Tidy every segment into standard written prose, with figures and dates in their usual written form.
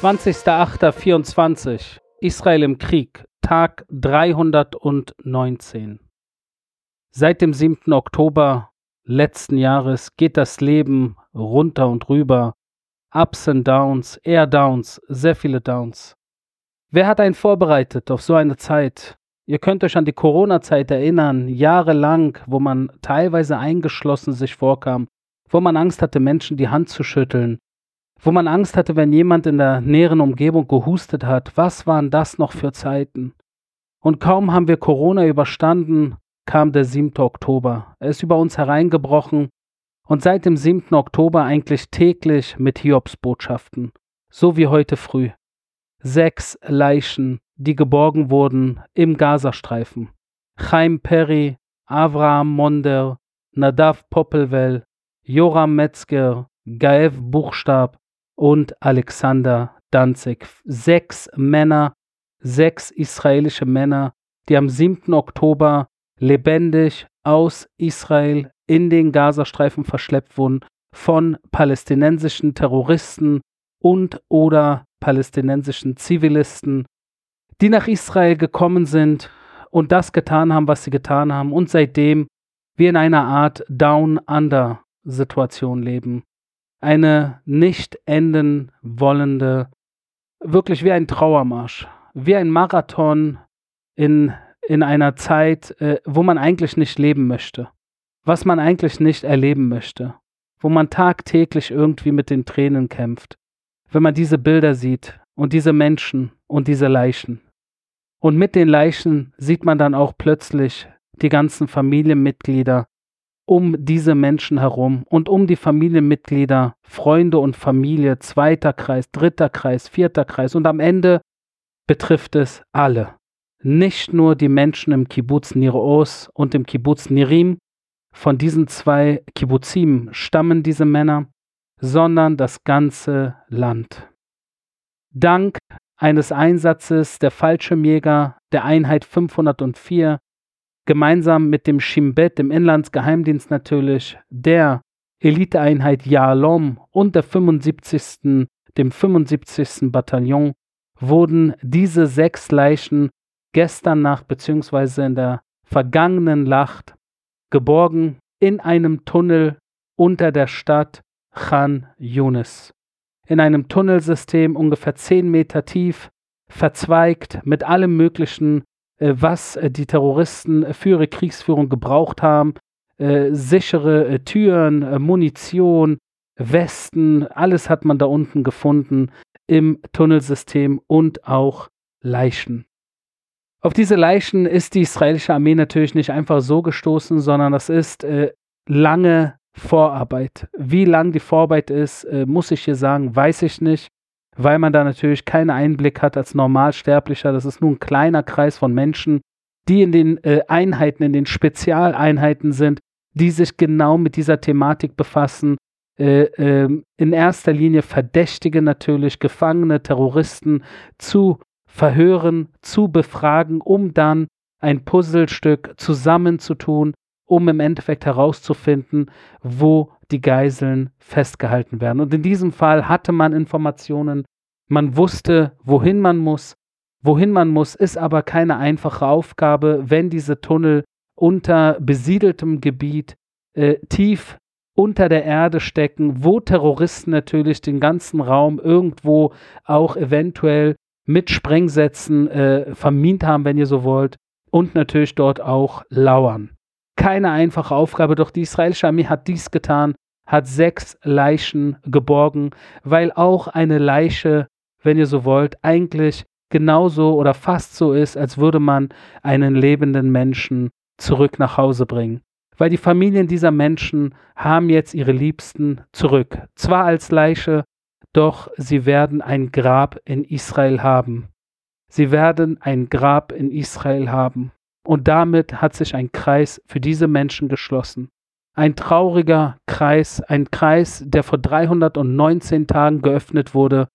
20.08.24 Israel im Krieg, Tag 319. Seit dem 7. Oktober letzten Jahres geht das Leben runter und rüber. Ups and Downs, eher Downs, sehr viele Downs. Wer hat einen vorbereitet auf so eine Zeit? Ihr könnt euch an die Corona-Zeit erinnern, jahrelang, wo man teilweise eingeschlossen sich vorkam, wo man Angst hatte, Menschen die Hand zu schütteln, wo man Angst hatte, wenn jemand in der näheren Umgebung gehustet hat. Was waren das noch für Zeiten? Und kaum haben wir Corona überstanden, kam der 7. Oktober. Er ist über uns hereingebrochen und seit dem 7. Oktober eigentlich täglich mit Hiobsbotschaften, so wie heute früh. 6 Leichen, die geborgen wurden im Gazastreifen. Chaim Perry, Avraham Monder, Nadav Popelwell, Joram Metzger, Gaev Buchstab und Alexander Danzig. 6 Männer, 6 israelische Männer, die am 7. Oktober lebendig aus Israel in den Gazastreifen verschleppt wurden von palästinensischen Terroristen und oder palästinensischen Zivilisten, die nach Israel gekommen sind und das getan haben, was sie getan haben und seitdem wir in einer Art Down-Under-Situation leben. Eine nicht enden wollende, wirklich wie ein Trauermarsch, wie ein Marathon in einer Zeit, wo man eigentlich nicht leben möchte, was man eigentlich nicht erleben möchte, wo man tagtäglich irgendwie mit den Tränen kämpft, wenn man diese Bilder sieht und diese Menschen und diese Leichen. Und mit den Leichen sieht man dann auch plötzlich die ganzen Familienmitglieder um diese Menschen herum und um die Familienmitglieder, Freunde und Familie, 2. Kreis, 3. Kreis, 4. Kreis und am Ende betrifft es alle. Nicht nur die Menschen im Kibbuz Nir Oz und im Kibbuz Nirim, von diesen 2 Kibbuzim stammen diese Männer, sondern das ganze Land. Dank eines Einsatzes der Fallschirmjäger der Einheit 504, gemeinsam mit dem Shin Bet, dem Inlandsgeheimdienst natürlich, der Eliteeinheit Yahalom und dem 75. Bataillon, wurden diese 6 Leichen gestern Nacht bzw. in der vergangenen Nacht geborgen in einem Tunnel unter der Stadt Khan Yunis. In einem Tunnelsystem ungefähr 10 Meter tief, verzweigt mit allem Möglichen, was die Terroristen für ihre Kriegsführung gebraucht haben. Sichere Türen, Munition, Westen, alles hat man da unten gefunden im Tunnelsystem und auch Leichen. Auf diese Leichen ist die israelische Armee natürlich nicht einfach so gestoßen, sondern das ist lange Vorarbeit. Wie lang die Vorarbeit ist, muss ich hier sagen, weiß ich nicht, weil man da natürlich keinen Einblick hat als Normalsterblicher. Das ist nur ein kleiner Kreis von Menschen, die in den Einheiten, in den Spezialeinheiten sind, die sich genau mit dieser Thematik befassen. In erster Linie Verdächtige natürlich, Gefangene, Terroristen zu verhören, zu befragen, um dann ein Puzzlestück zusammenzutun, um im Endeffekt herauszufinden, wo die Geiseln festgehalten werden. Und in diesem Fall hatte man Informationen, man wusste, wohin man muss. Wohin man muss, ist aber keine einfache Aufgabe, wenn diese Tunnel unter besiedeltem Gebiet tief unter der Erde stecken, wo Terroristen natürlich den ganzen Raum irgendwo auch eventuell mit Sprengsätzen vermint haben, wenn ihr so wollt, und natürlich dort auch lauern. Keine einfache Aufgabe, doch die israelische Armee hat dies getan, hat 6 Leichen geborgen, weil auch eine Leiche, wenn ihr so wollt, eigentlich genauso oder fast so ist, als würde man einen lebenden Menschen zurück nach Hause bringen. Weil die Familien dieser Menschen haben jetzt ihre Liebsten zurück. Zwar als Leiche, doch sie werden ein Grab in Israel haben. Sie werden ein Grab in Israel haben. Und damit hat sich ein Kreis für diese Menschen geschlossen. Ein trauriger Kreis, ein Kreis, der vor 319 Tagen geöffnet wurde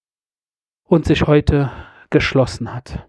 und sich heute geschlossen hat.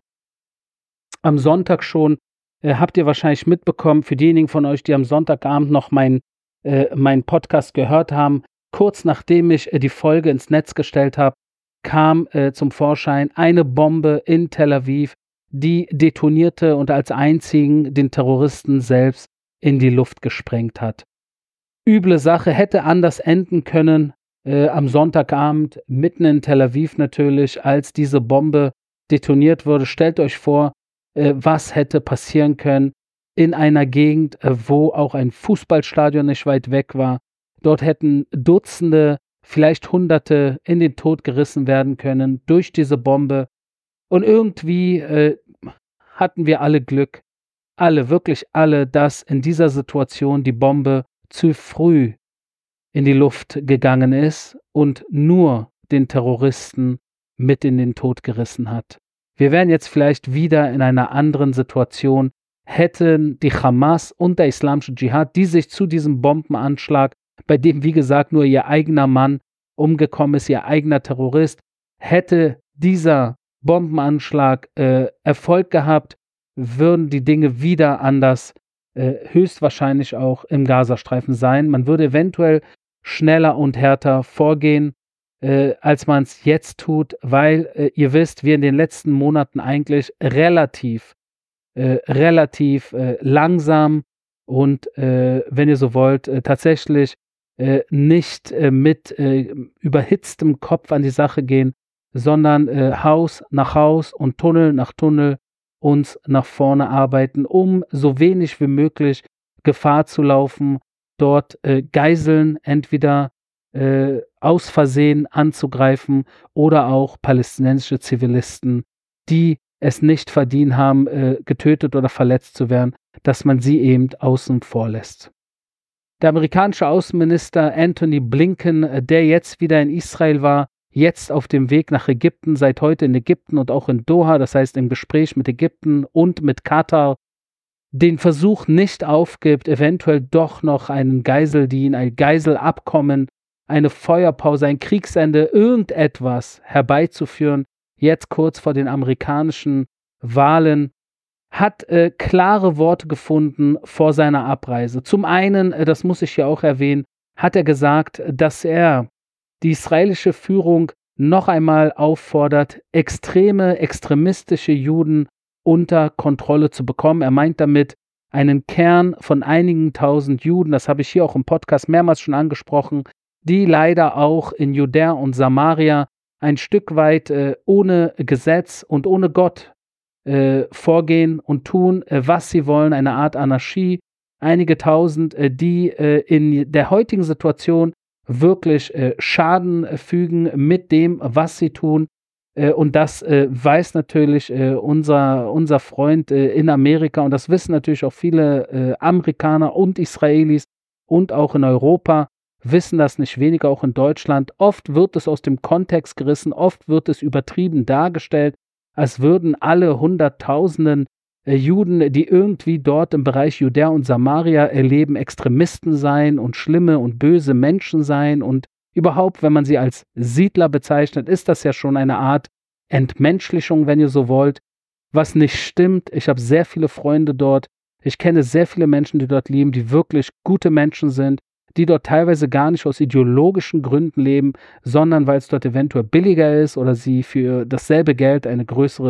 Am Sonntag schon habt ihr wahrscheinlich mitbekommen, für diejenigen von euch, die am Sonntagabend noch meinen Podcast gehört haben, kurz nachdem ich die Folge ins Netz gestellt habe, kam zum Vorschein eine Bombe in Tel Aviv, die detonierte und als einzigen den Terroristen selbst in die Luft gesprengt hat. Üble Sache, hätte anders enden können, am Sonntagabend, mitten in Tel Aviv natürlich, als diese Bombe detoniert wurde. Stellt euch vor, was hätte passieren können in einer Gegend, wo auch ein Fußballstadion nicht weit weg war. Dort hätten Dutzende, vielleicht Hunderte in den Tod gerissen werden können durch diese Bombe. Und irgendwie hatten wir alle Glück, alle, wirklich alle, dass in dieser Situation die Bombe zu früh in die Luft gegangen ist und nur den Terroristen mit in den Tod gerissen hat. Wir wären jetzt vielleicht wieder in einer anderen Situation, hätten die Hamas und der Islamische Dschihad, die sich zu diesem Bombenanschlag, bei dem, wie gesagt, nur ihr eigener Mann umgekommen ist, ihr eigener Terrorist, hätte dieser Bombenanschlag Erfolg gehabt, würden die Dinge wieder anders höchstwahrscheinlich auch im Gazastreifen sein. Man würde eventuell schneller und härter vorgehen, als man es jetzt tut, weil ihr wisst, wir in den letzten Monaten eigentlich relativ langsam und, wenn ihr so wollt, tatsächlich nicht mit überhitztem Kopf an die Sache gehen, sondern Haus nach Haus und Tunnel nach Tunnel uns nach vorne arbeiten, um so wenig wie möglich Gefahr zu laufen, dort Geiseln entweder aus Versehen anzugreifen oder auch palästinensische Zivilisten, die es nicht verdient haben, getötet oder verletzt zu werden, dass man sie eben außen vor lässt. Der amerikanische Außenminister Antony Blinken, der jetzt wieder in Israel war, jetzt auf dem Weg nach Ägypten, seit heute in Ägypten und auch in Doha, das heißt im Gespräch mit Ägypten und mit Katar, den Versuch nicht aufgibt, eventuell doch noch einen Geiseldienst, ein Geiselabkommen, eine Feuerpause, ein Kriegsende, irgendetwas herbeizuführen, jetzt kurz vor den amerikanischen Wahlen, hat klare Worte gefunden vor seiner Abreise. Zum einen, das muss ich ja auch erwähnen, hat er gesagt, dass er die israelische Führung noch einmal auffordert, extremistische Juden unter Kontrolle zu bekommen. Er meint damit einen Kern von einigen tausend Juden, das habe ich hier auch im Podcast mehrmals schon angesprochen, die leider auch in Judäa und Samaria ein Stück weit ohne Gesetz und ohne Gott vorgehen und tun, was sie wollen, eine Art Anarchie. Einige tausend, die in der heutigen Situation wirklich Schaden fügen mit dem, was sie tun. Und das weiß natürlich unser Freund in Amerika und das wissen natürlich auch viele Amerikaner und Israelis und auch in Europa, wissen das nicht weniger, auch in Deutschland. Oft wird es aus dem Kontext gerissen, oft wird es übertrieben dargestellt, als würden alle Hunderttausenden Juden, die irgendwie dort im Bereich Judäa und Samaria erleben, Extremisten sein und schlimme und böse Menschen sein. Und überhaupt, wenn man sie als Siedler bezeichnet, ist das ja schon eine Art Entmenschlichung, wenn ihr so wollt, was nicht stimmt. Ich habe sehr viele Freunde dort. Ich kenne sehr viele Menschen, die dort leben, die wirklich gute Menschen sind, die dort teilweise gar nicht aus ideologischen Gründen leben, sondern weil es dort eventuell billiger ist oder sie für dasselbe Geld eine größere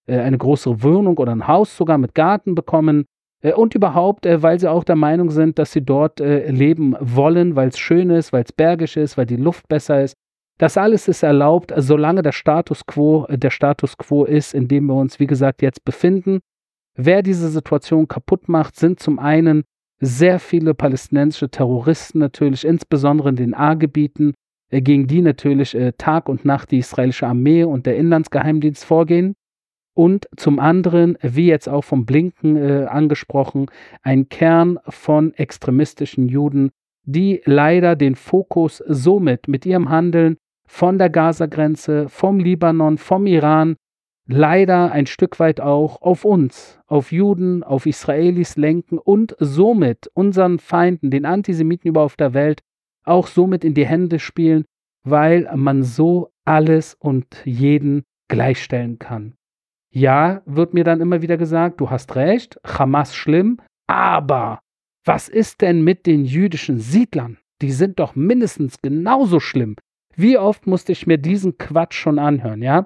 Wohnung oder ein Haus sogar mit Garten bekommen und überhaupt, weil sie auch der Meinung sind, dass sie dort leben wollen, weil es schön ist, weil es bergig ist, weil die Luft besser ist. Das alles ist erlaubt, solange der Status quo ist, in dem wir uns, wie gesagt, jetzt befinden. Wer diese Situation kaputt macht, sind zum einen sehr viele palästinensische Terroristen natürlich, insbesondere in den A-Gebieten, gegen die natürlich Tag und Nacht die israelische Armee und der Inlandsgeheimdienst vorgehen. Und zum anderen, wie jetzt auch vom Blinken angesprochen, ein Kern von extremistischen Juden, die leider den Fokus somit mit ihrem Handeln von der Gaza-Grenze, vom Libanon, vom Iran, leider ein Stück weit auch auf uns, auf Juden, auf Israelis lenken und somit unseren Feinden, den Antisemiten überall auf der Welt, auch somit in die Hände spielen, weil man so alles und jeden gleichstellen kann. Ja, wird mir dann immer wieder gesagt, du hast recht, Hamas schlimm, aber was ist denn mit den jüdischen Siedlern? Die sind doch mindestens genauso schlimm Wie oft musste ich mir diesen Quatsch schon anhören, ja?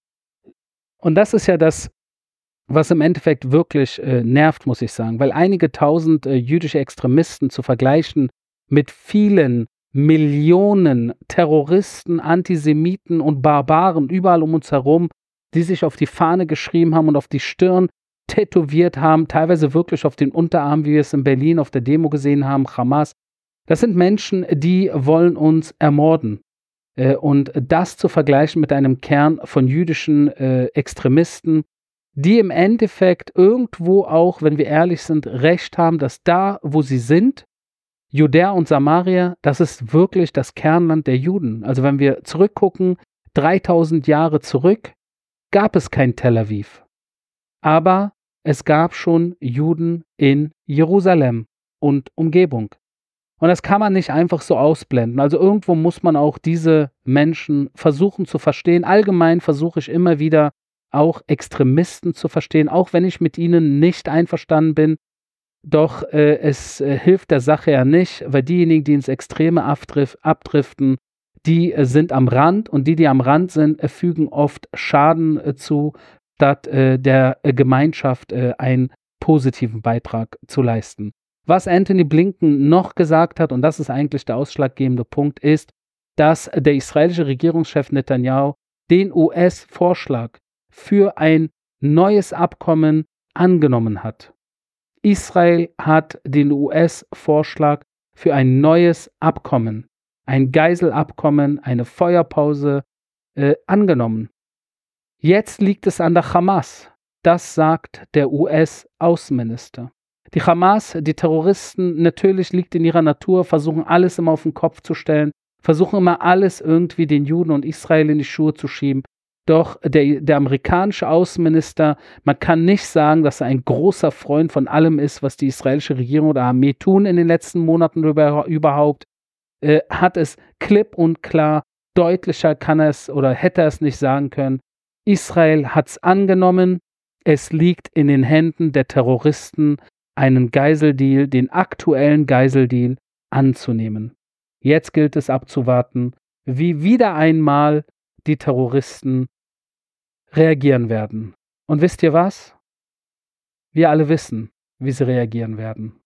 Und das ist ja das, was im Endeffekt wirklich nervt, muss ich sagen, weil einige tausend jüdische Extremisten zu vergleichen mit vielen Millionen Terroristen, Antisemiten und Barbaren überall um uns herum, die sich auf die Fahne geschrieben haben und auf die Stirn tätowiert haben, teilweise wirklich auf den Unterarm, wie wir es in Berlin auf der Demo gesehen haben, Hamas. Das sind Menschen, die wollen uns ermorden. Und das zu vergleichen mit einem Kern von jüdischen Extremisten, die im Endeffekt irgendwo auch, wenn wir ehrlich sind, recht haben, dass da, wo sie sind, Judäa und Samaria, das ist wirklich das Kernland der Juden. Also wenn wir zurückgucken, 3000 Jahre zurück, gab es kein Tel Aviv. Aber es gab schon Juden in Jerusalem und Umgebung. Und das kann man nicht einfach so ausblenden. Also irgendwo muss man auch diese Menschen versuchen zu verstehen. Allgemein versuche ich immer wieder auch Extremisten zu verstehen, auch wenn ich mit ihnen nicht einverstanden bin. Doch es hilft der Sache ja nicht, weil diejenigen, die ins Extreme abdriften, die sind am Rand und die am Rand sind, fügen oft Schaden zu, statt der Gemeinschaft einen positiven Beitrag zu leisten. Was Anthony Blinken noch gesagt hat, und das ist eigentlich der ausschlaggebende Punkt, ist, dass der israelische Regierungschef Netanyahu den US-Vorschlag für ein neues Abkommen angenommen hat. Israel hat den US-Vorschlag für ein neues Abkommen, ein Geiselabkommen, eine Feuerpause angenommen. Jetzt liegt es an der Hamas. Das sagt der US-Außenminister. Die Hamas, die Terroristen, natürlich liegt in ihrer Natur, versuchen alles immer auf den Kopf zu stellen, versuchen immer alles irgendwie den Juden und Israel in die Schuhe zu schieben. Doch der amerikanische Außenminister, man kann nicht sagen, dass er ein großer Freund von allem ist, was die israelische Regierung oder Armee tun in den letzten Monaten überhaupt, hat es klipp und klar, deutlicher kann er es oder hätte er es nicht sagen können. Israel hat es angenommen, es liegt in den Händen der Terroristen, einen Geiseldeal, den aktuellen Geiseldeal anzunehmen. Jetzt gilt es abzuwarten, wie wieder einmal die Terroristen reagieren werden. Und wisst ihr was? Wir alle wissen, wie sie reagieren werden.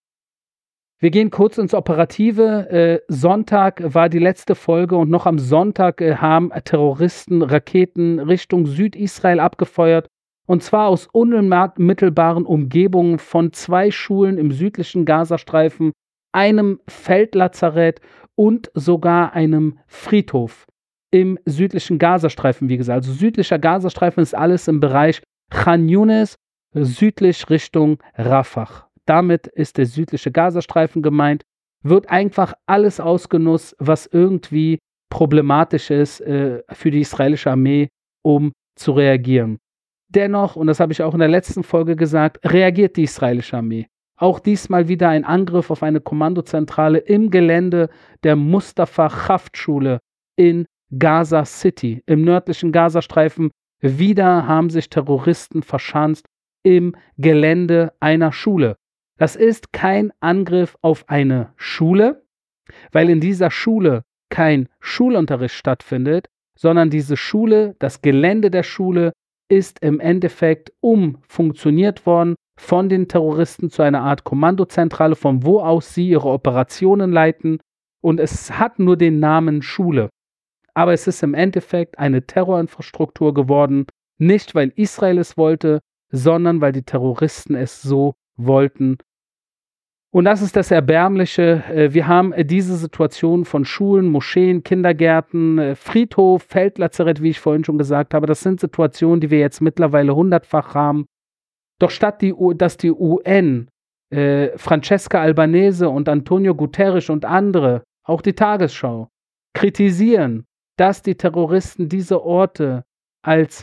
Wir gehen kurz ins Operative. Sonntag war die letzte Folge und noch am Sonntag haben Terroristen Raketen Richtung Südisrael abgefeuert. Und zwar aus unmittelbaren Umgebungen von 2 Schulen im südlichen Gazastreifen, einem Feldlazarett und sogar einem Friedhof im südlichen Gazastreifen, wie gesagt. Also südlicher Gazastreifen ist alles im Bereich Khan Yunis, südlich Richtung Rafah. Damit ist der südliche Gazastreifen gemeint. Wird einfach alles ausgenutzt, was irgendwie problematisch ist für die israelische Armee, um zu reagieren. Dennoch, und das habe ich auch in der letzten Folge gesagt, reagiert die israelische Armee. Auch diesmal wieder ein Angriff auf eine Kommandozentrale im Gelände der Mustafa-Haft-Schule in Gaza City, im nördlichen Gazastreifen. Wieder haben sich Terroristen verschanzt im Gelände einer Schule. Das ist kein Angriff auf eine Schule, weil in dieser Schule kein Schulunterricht stattfindet, sondern diese Schule, das Gelände der Schule, ist im Endeffekt umfunktioniert worden von den Terroristen zu einer Art Kommandozentrale, von wo aus sie ihre Operationen leiten. Und es hat nur den Namen Schule. Aber es ist im Endeffekt eine Terrorinfrastruktur geworden, nicht weil Israel es wollte, sondern weil die Terroristen es so wollten. Und das ist das Erbärmliche. Wir haben diese Situation von Schulen, Moscheen, Kindergärten, Friedhof, Feldlazarett, wie ich vorhin schon gesagt habe. Das sind Situationen, die wir jetzt mittlerweile 100-fach haben. Doch statt dass die UN, Francesca Albanese und Antonio Guterres und andere, auch die Tagesschau, kritisieren, dass die Terroristen diese Orte als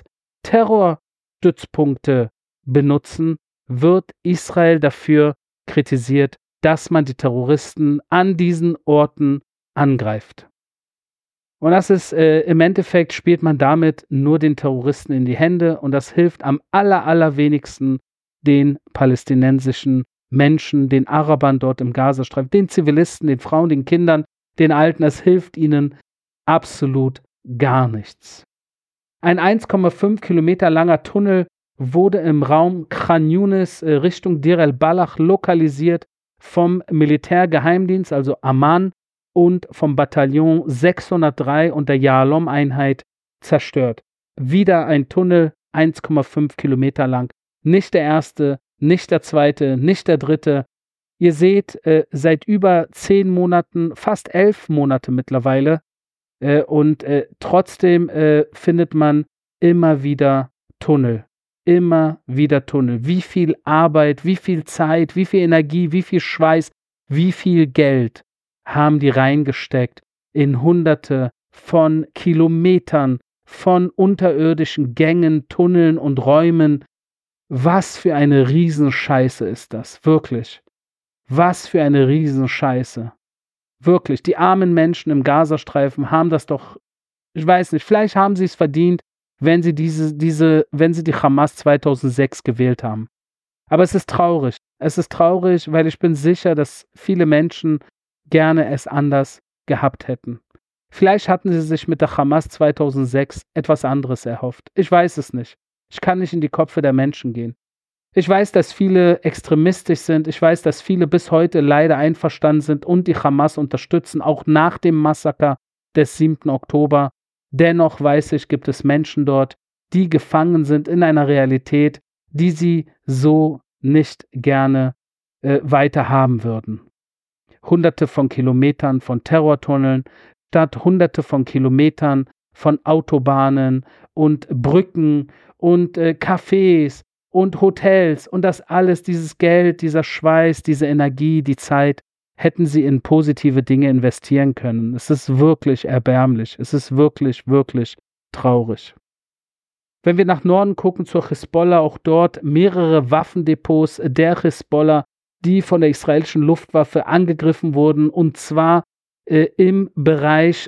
Terrorstützpunkte benutzen, wird Israel dafür kritisiert, dass man die Terroristen an diesen Orten angreift. Und das ist im Endeffekt spielt man damit nur den Terroristen in die Hände und das hilft am allerwenigsten den palästinensischen Menschen, den Arabern dort im Gazastreifen, den Zivilisten, den Frauen, den Kindern, den Alten. Es hilft ihnen absolut gar nichts. Ein 1,5 Kilometer langer Tunnel wurde im Raum Khan Yunis Richtung Deir el-Balach lokalisiert vom Militärgeheimdienst, also Amman, und vom Bataillon 603 und der Yahalom-Einheit zerstört. Wieder ein Tunnel, 1,5 Kilometer lang. Nicht der erste, nicht der zweite, nicht der dritte. Ihr seht, seit über 10 Monaten, fast 11 Monate mittlerweile, und trotzdem findet man immer wieder Tunnel. Immer wieder Tunnel. Wie viel Arbeit, wie viel Zeit, wie viel Energie, wie viel Schweiß, wie viel Geld haben die reingesteckt in Hunderte von Kilometern von unterirdischen Gängen, Tunneln und Räumen. Was für eine Riesenscheiße ist das, wirklich. Was für eine Riesenscheiße. Wirklich, die armen Menschen im Gazastreifen haben das doch, ich weiß nicht, vielleicht haben sie es verdient, wenn sie wenn sie die Hamas 2006 gewählt haben. Aber es ist traurig. Es ist traurig, weil ich bin sicher, dass viele Menschen gerne es anders gehabt hätten. Vielleicht hatten sie sich mit der Hamas 2006 etwas anderes erhofft. Ich weiß es nicht. Ich kann nicht in die Köpfe der Menschen gehen. Ich weiß, dass viele extremistisch sind. Ich weiß, dass viele bis heute leider einverstanden sind und die Hamas unterstützen, auch nach dem Massaker des 7. Oktober. Dennoch weiß ich, gibt es Menschen dort, die gefangen sind in einer Realität, die sie so nicht gerne weiter haben würden. Hunderte von Kilometern von Terrortunneln, statt Hunderte von Kilometern von Autobahnen und Brücken und Cafés und Hotels und das alles, dieses Geld, dieser Schweiß, diese Energie, die Zeit, hätten sie in positive Dinge investieren können. Es ist wirklich erbärmlich. Es ist wirklich, wirklich traurig. Wenn wir nach Norden gucken zur Hisbollah, auch dort mehrere Waffendepots der Hisbollah, die von der israelischen Luftwaffe angegriffen wurden, und zwar im Bereich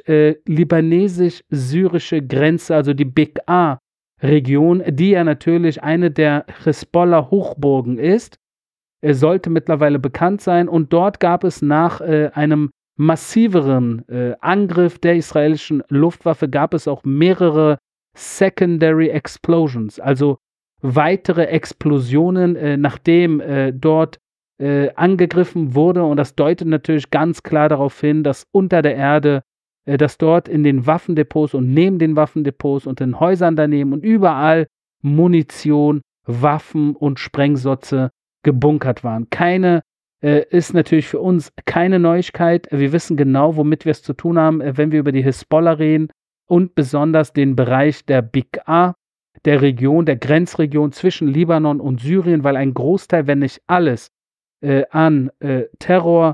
libanesisch-syrische Grenze, also die Bekaa-Region, die ja natürlich eine der Hisbollah-Hochburgen ist. Sollte mittlerweile bekannt sein. Und dort gab es nach einem massiveren Angriff der israelischen Luftwaffe, gab es auch mehrere Secondary Explosions, also weitere Explosionen, nachdem dort angegriffen wurde. Und das deutet natürlich ganz klar darauf hin, dass unter der Erde, dass dort in den Waffendepots und neben den Waffendepots und in Häusern daneben und überall Munition, Waffen und Sprengsotze gebunkert waren. Ist natürlich für uns keine Neuigkeit. Wir wissen genau, womit wir es zu tun haben, wenn wir über die Hisbollah reden und besonders den Bereich der Bekaa, der Region, der Grenzregion zwischen Libanon und Syrien, weil ein Großteil, wenn nicht alles, an Terror,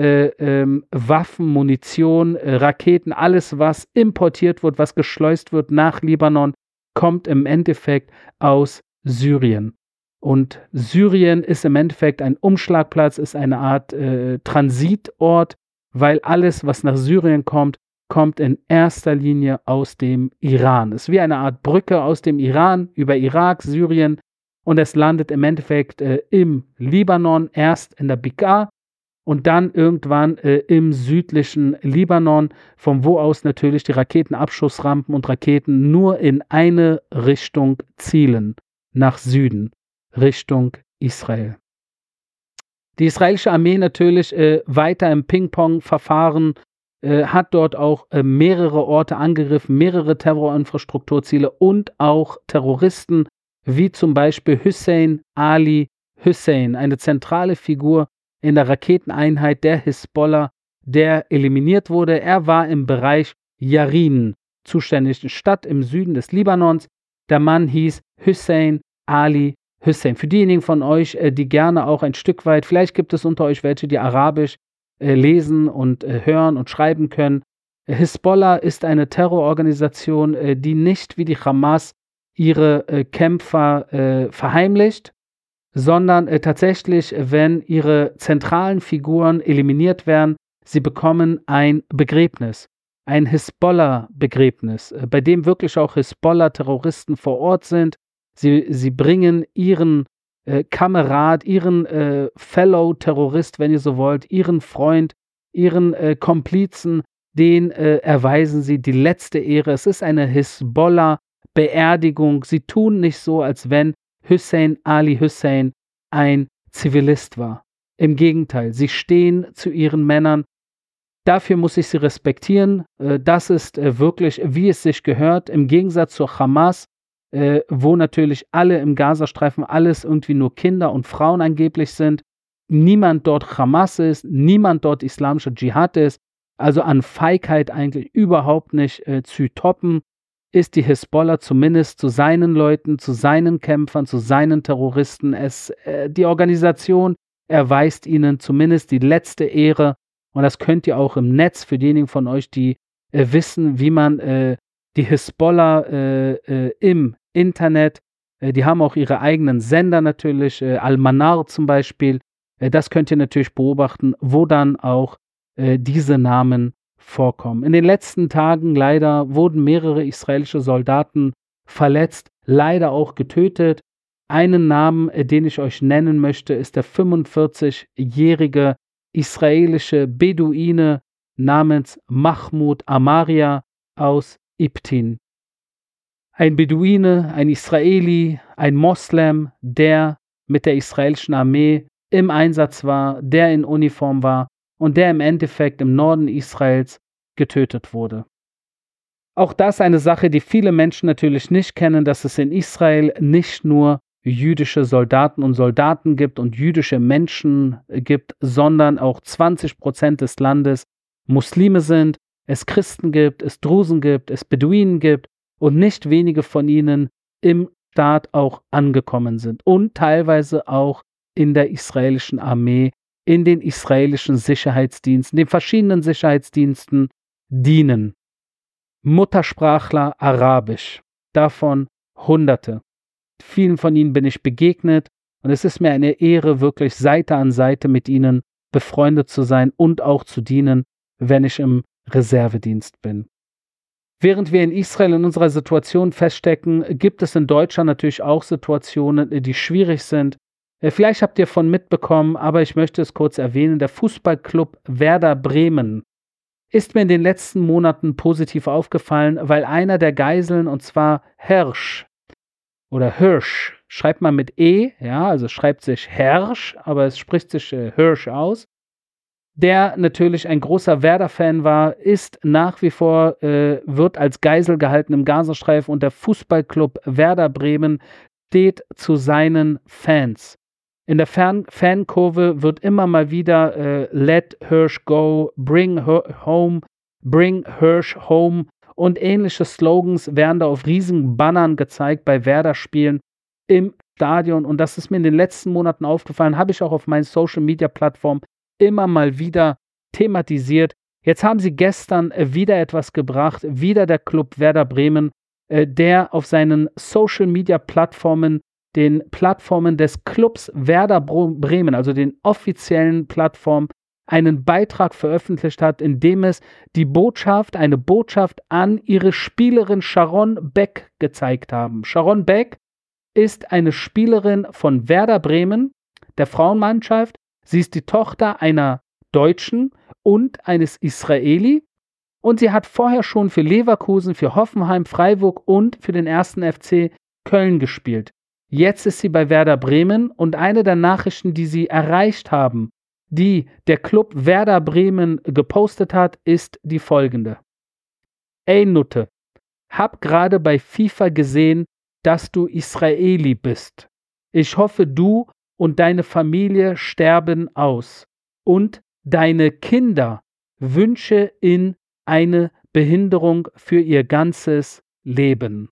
Waffen, Munition, Raketen, alles, was importiert wird, was geschleust wird nach Libanon, kommt im Endeffekt aus Syrien. Und Syrien ist im Endeffekt ein Umschlagplatz, ist eine Art Transitort, weil alles, was nach Syrien kommt, kommt in erster Linie aus dem Iran. Es ist wie eine Art Brücke aus dem Iran über Irak, Syrien, und es landet im Endeffekt im Libanon, erst in der Bekaa und dann irgendwann im südlichen Libanon, von wo aus natürlich die Raketenabschussrampen und Raketen nur in eine Richtung zielen, nach Süden, Richtung Israel. Die israelische Armee natürlich weiter im Ping-Pong-Verfahren hat dort auch mehrere Orte angegriffen, mehrere Terrorinfrastrukturziele und auch Terroristen, wie zum Beispiel Hussein Ali Hussein, eine zentrale Figur in der Raketeneinheit der Hisbollah, der eliminiert wurde. Er war im Bereich Yarin zuständig, eine Stadt im Süden des Libanons. Der Mann hieß Hussein Ali Hussein. Für diejenigen von euch, die gerne auch ein Stück weit, vielleicht gibt es unter euch welche, die Arabisch lesen und hören und schreiben können. Hisbollah ist eine Terrororganisation, die nicht wie die Hamas ihre Kämpfer verheimlicht, sondern tatsächlich, wenn ihre zentralen Figuren eliminiert werden, sie bekommen ein Begräbnis, ein Hisbollah-Begräbnis, bei dem wirklich auch Hisbollah-Terroristen vor Ort sind. Sie bringen ihren Kamerad, ihren Fellow-Terrorist, wenn ihr so wollt, ihren Freund, ihren Komplizen, den erweisen sie die letzte Ehre. Es ist eine Hisbollah-Beerdigung. Sie tun nicht so, als wenn Hussein Ali Hussein ein Zivilist war. Im Gegenteil, sie stehen zu ihren Männern. Dafür muss ich sie respektieren. Das ist wirklich, wie es sich gehört, im Gegensatz zur Hamas, wo natürlich alle im Gazastreifen alles irgendwie nur Kinder und Frauen angeblich sind. Niemand dort Hamas ist, niemand dort islamischer Dschihad ist. Also an Feigheit eigentlich überhaupt nicht zu toppen, ist die Hisbollah zumindest zu seinen Leuten, zu seinen Kämpfern, zu seinen Terroristen. Die Organisation erweist ihnen zumindest die letzte Ehre. Und das könnt ihr auch im Netz für diejenigen von euch, die wissen, wie man die Hisbollah im Internet, die haben auch ihre eigenen Sender natürlich, Al-Manar zum Beispiel. Das könnt ihr natürlich beobachten, wo dann auch diese Namen vorkommen. In den letzten Tagen leider wurden mehrere israelische Soldaten verletzt, leider auch getötet. Einen Namen, den ich euch nennen möchte, ist der 45-jährige israelische Beduine namens Mahmoud Amaria aus Ibtin. Ein Beduine, ein Israeli, ein Moslem, der mit der israelischen Armee im Einsatz war, der in Uniform war und der im Endeffekt im Norden Israels getötet wurde. Auch das eine Sache, die viele Menschen natürlich nicht kennen, dass es in Israel nicht nur jüdische Soldaten und Soldaten gibt und jüdische Menschen gibt, sondern auch 20% des Landes Muslime sind, es Christen gibt, es Drusen gibt, es Beduinen gibt und nicht wenige von ihnen im Staat auch angekommen sind und teilweise auch in der israelischen Armee, in den israelischen Sicherheitsdiensten, den verschiedenen Sicherheitsdiensten dienen. Muttersprachler Arabisch, davon Hunderte. Vielen von ihnen bin ich begegnet und es ist mir eine Ehre, wirklich Seite an Seite mit ihnen befreundet zu sein und auch zu dienen, wenn ich im Reservedienst bin. Während wir in Israel in unserer Situation feststecken, gibt es in Deutschland natürlich auch Situationen, die schwierig sind. Vielleicht habt ihr davon mitbekommen, aber ich möchte es kurz erwähnen. Der Fußballclub Werder Bremen ist mir in den letzten Monaten positiv aufgefallen, weil einer der Geiseln, und zwar Hirsch, schreibt man mit E, ja, also schreibt sich Hersch, aber es spricht sich Hirsch aus, der natürlich ein großer Werder-Fan war, ist nach wie vor, wird als Geisel gehalten im Gazastreifen und der Fußballclub Werder Bremen steht zu seinen Fans. In der Fankurve wird immer mal wieder Let Hirsch go, bring Hirsch home und ähnliche Slogans werden da auf riesigen Bannern gezeigt bei Werder-Spielen im Stadion. Und das ist mir in den letzten Monaten aufgefallen, habe ich auch auf meinen Social-Media-Plattformen immer mal wieder thematisiert. Jetzt haben sie gestern wieder etwas gebracht, wieder der Club Werder Bremen, der auf seinen Social-Media-Plattformen, den Plattformen des Clubs Werder Bremen, also den offiziellen Plattformen, einen Beitrag veröffentlicht hat, in dem es eine Botschaft an ihre Spielerin Sharon Beck gezeigt haben. Sharon Beck ist eine Spielerin von Werder Bremen, der Frauenmannschaft. Sie ist die Tochter einer Deutschen und eines Israeli und sie hat vorher schon für Leverkusen, für Hoffenheim, Freiburg und für den 1. FC Köln gespielt. Jetzt ist sie bei Werder Bremen und eine der Nachrichten, die sie erreicht haben, die der Club Werder Bremen gepostet hat, ist die folgende. Ey Nutte, hab gerade bei FIFA gesehen, dass du Israeli bist. Ich hoffe, du und deine Familie sterben aus und deine Kinder wünsche in eine Behinderung für ihr ganzes Leben.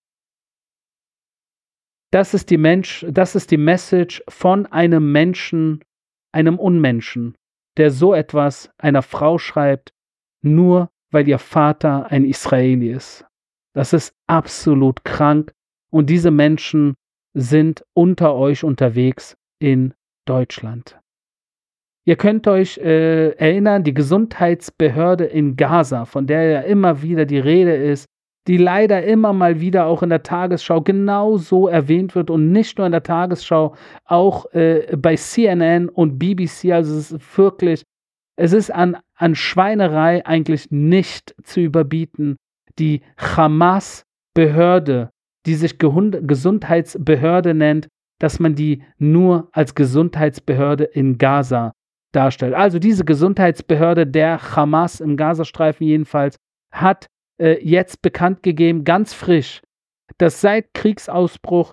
Das ist die Message von einem Menschen, einem Unmenschen, der so etwas einer Frau schreibt, nur weil ihr Vater ein Israeli ist. Das ist absolut krank und diese Menschen sind unter euch unterwegs in Deutschland. Ihr könnt euch erinnern, die Gesundheitsbehörde in Gaza, von der ja immer wieder die Rede ist, die leider immer mal wieder auch in der Tagesschau genauso erwähnt wird und nicht nur in der Tagesschau, auch bei CNN und BBC. Also es ist wirklich Es ist an Schweinerei eigentlich nicht zu überbieten. Die Hamas-Behörde, die sich Gesundheitsbehörde nennt, dass man die nur als Gesundheitsbehörde in Gaza darstellt. Also diese Gesundheitsbehörde der Hamas im Gazastreifen jedenfalls hat jetzt bekannt gegeben, ganz frisch, dass seit Kriegsausbruch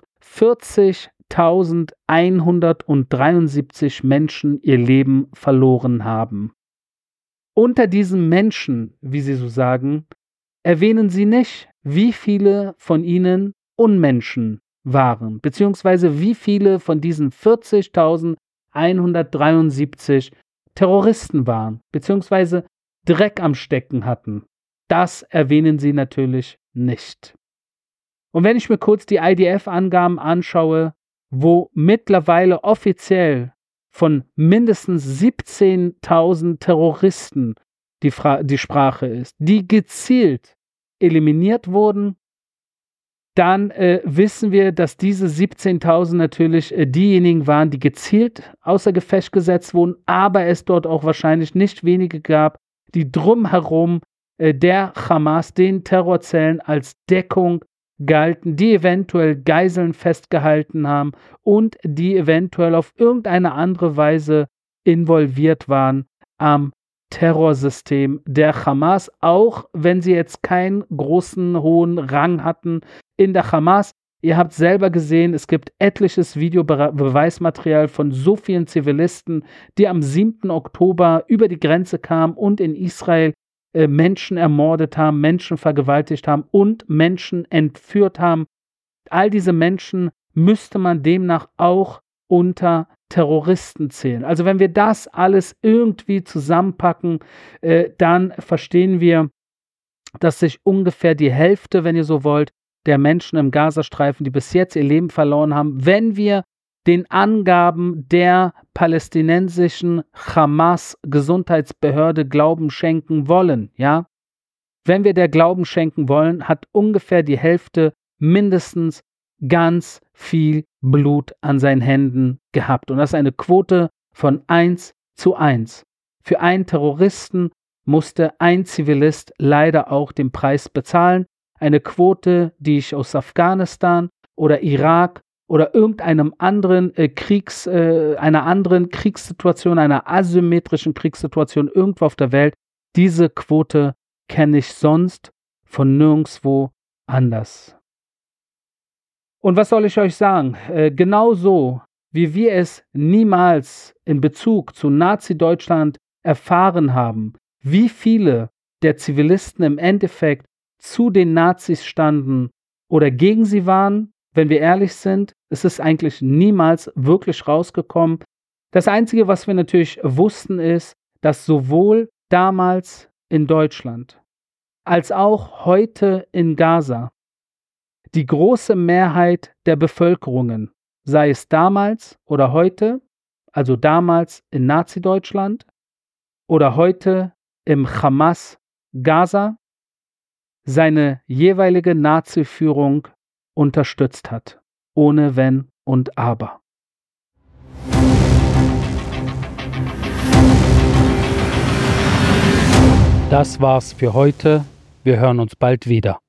40.173 Menschen ihr Leben verloren haben. Unter diesen Menschen, wie sie so sagen, erwähnen sie nicht, wie viele von ihnen Unmenschen waren, beziehungsweise wie viele von diesen 40.173 Terroristen waren, beziehungsweise Dreck am Stecken hatten. Das erwähnen sie natürlich nicht. Und wenn ich mir kurz die IDF-Angaben anschaue, wo mittlerweile offiziell von mindestens 17.000 Terroristen die Sprache ist, die gezielt eliminiert wurden, dann wissen wir, dass diese 17.000 natürlich diejenigen waren, die gezielt außer Gefecht gesetzt wurden, aber es dort auch wahrscheinlich nicht wenige gab, die drumherum der Hamas, den Terrorzellen als Deckung galten, die eventuell Geiseln festgehalten haben und die eventuell auf irgendeine andere Weise involviert waren am Terrorsystem der Hamas, auch wenn sie jetzt keinen großen, hohen Rang hatten in der Hamas. Ihr habt selber gesehen, es gibt etliches Videobeweismaterial von so vielen Zivilisten, die am 7. Oktober über die Grenze kamen und in Israel Menschen ermordet haben, Menschen vergewaltigt haben und Menschen entführt haben. All diese Menschen müsste man demnach auch unter Terroristen zählen. Also wenn wir das alles irgendwie zusammenpacken, dann verstehen wir, dass sich ungefähr die Hälfte, wenn ihr so wollt, der Menschen im Gazastreifen, die bis jetzt ihr Leben verloren haben, wenn wir den Angaben der palästinensischen Hamas-Gesundheitsbehörde Glauben schenken wollen, ja? Wenn wir der Glauben schenken wollen, hat ungefähr die Hälfte mindestens ganz viel Blut an seinen Händen gehabt. Und das ist eine Quote von 1:1. Für einen Terroristen musste ein Zivilist leider auch den Preis bezahlen. Eine Quote, die ich aus Afghanistan oder Irak oder irgendeinem anderen einer anderen Kriegssituation, einer asymmetrischen Kriegssituation irgendwo auf der Welt, diese Quote kenne ich sonst von nirgendwo anders. Und was soll ich euch sagen? Genauso wie wir es niemals in Bezug zu Nazi-Deutschland erfahren haben, wie viele der Zivilisten im Endeffekt zu den Nazis standen oder gegen sie waren, wenn wir ehrlich sind, ist es eigentlich niemals wirklich rausgekommen. Das Einzige, was wir natürlich wussten, ist, dass sowohl damals in Deutschland als auch heute in Gaza die große Mehrheit der Bevölkerungen, sei es damals oder heute, also damals in Nazi-Deutschland oder heute im Hamas Gaza, seine jeweilige Nazi-Führung unterstützt hat, ohne Wenn und Aber. Das war's für heute. Wir hören uns bald wieder.